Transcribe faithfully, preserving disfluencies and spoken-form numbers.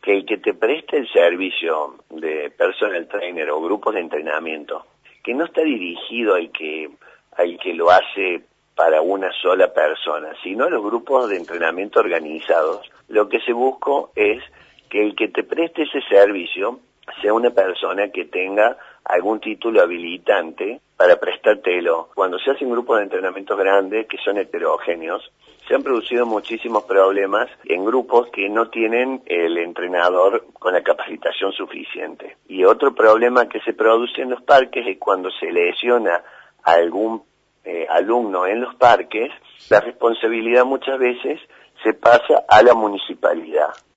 que el que te preste el servicio de personal trainer o grupos de entrenamiento, que no está dirigido al que, al que lo hace para una sola persona, sino a los grupos de entrenamiento organizados, lo que se busca es que el que te preste ese servicio sea una persona que tenga algún título habilitante para prestártelo. Cuando se hacen grupos de entrenamiento grandes, que son heterogéneos, se han producido muchísimos problemas en grupos que no tienen el entrenador con la capacitación suficiente. Y otro problema que se produce en los parques es cuando se lesiona a algún eh, alumno en los parques, la responsabilidad muchas veces se pasa a la municipalidad.